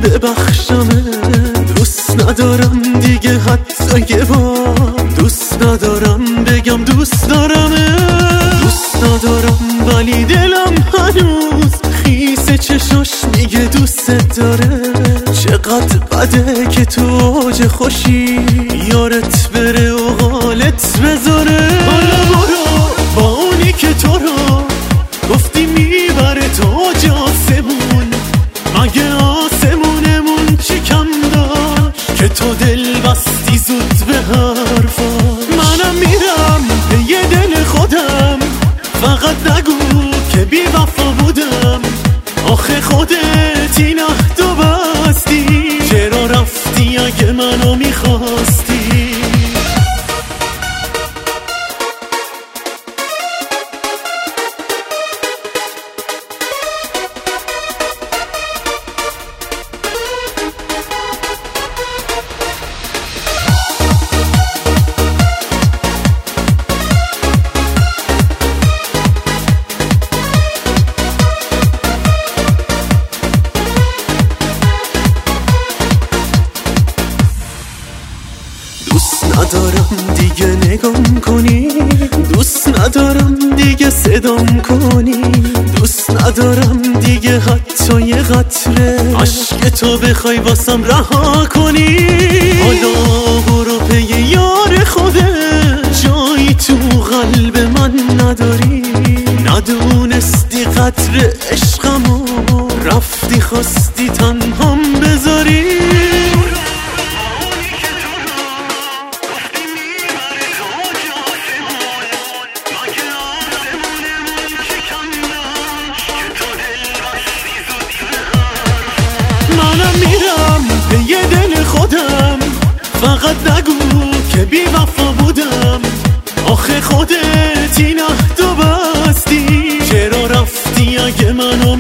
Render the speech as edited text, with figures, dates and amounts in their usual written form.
ببخشمه. دوست ندارم دیگه حتی یه بار، دوست ندارم بگم دوست دارمه. دوست ندارم ولی دلم هنوز خیس چشاش میگه دوست داره. چقدر بده که تو اوج خوشی یارت بره و حالت بذاره. حالا برو با اونی که تو رو گفتی میبره تاج آسمون، مگه آسمونمون چی کم داشت که تو دل بستی زود به حرفا. منم میرم به یه دل خودم، فقط نگو که بی وفا بودم. آخه خودت این عهدو بستی، چرا رفتی اگه منو میخواستی؟ دوست ندارم دیگه نگام کنی، دوست ندارم دیگه صدام کنی، دوست ندارم دیگه حتی یه قطره عشق تو بخوای واسم رها کنی. حالا برو پی یار خودت، جایی تو قلب من نداری. ندونستی قدر عشقمو، رفتی خواستی تنهام بذاری. منم میرم به یه دل خودم، فقط نگو که بی وفا بودم. آخه خودت این عهدو بستی، چرا رفتی اگه منو